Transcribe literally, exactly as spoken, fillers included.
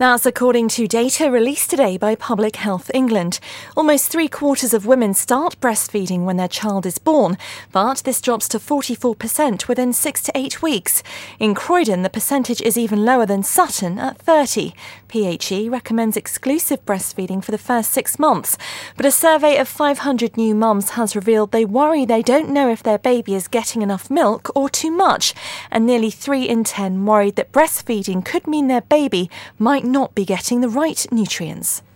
That's according to data released today by Public Health England. Almost three quarters of women start breastfeeding when their child is born, but this drops to forty-four percent within six to eight weeks. In Croydon, the percentage is even lower than Sutton at thirty. P H E recommends exclusive breastfeeding for the first six months, but a survey of five hundred new mums has revealed they worry they don't know if their baby is getting enough milk or too much, and nearly three in ten worried that breastfeeding could mean their baby might not be getting the right nutrients.